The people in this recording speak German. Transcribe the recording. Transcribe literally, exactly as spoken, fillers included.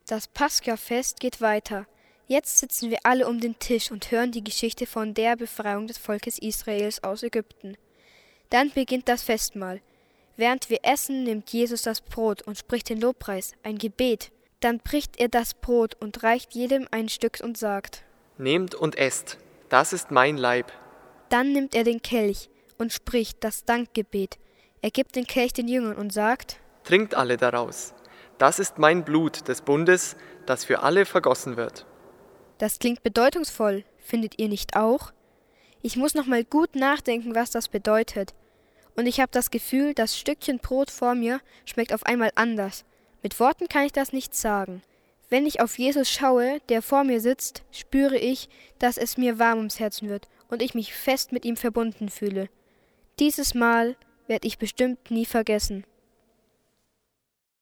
Das Paschafest geht weiter. Jetzt sitzen wir alle um den Tisch und hören die Geschichte von der Befreiung des Volkes Israels aus Ägypten. Dann beginnt das Festmahl. Während wir essen, nimmt Jesus das Brot und spricht den Lobpreis, ein Gebet. Dann bricht er das Brot und reicht jedem ein Stück und sagt: Nehmt und esst, das ist mein Leib. Dann nimmt er den Kelch und spricht das Dankgebet. Er gibt den Kelch den Jüngern und sagt: Trinkt alle daraus. Das ist mein Blut des Bundes, das für alle vergossen wird. Das klingt bedeutungsvoll, findet ihr nicht auch? Ich muss noch mal gut nachdenken, was das bedeutet. Und ich habe das Gefühl, das Stückchen Brot vor mir schmeckt auf einmal anders. Mit Worten kann ich das nicht sagen. Wenn ich auf Jesus schaue, der vor mir sitzt, spüre ich, dass es mir warm ums Herzen wird und ich mich fest mit ihm verbunden fühle. Dieses Mal werde ich bestimmt nie vergessen.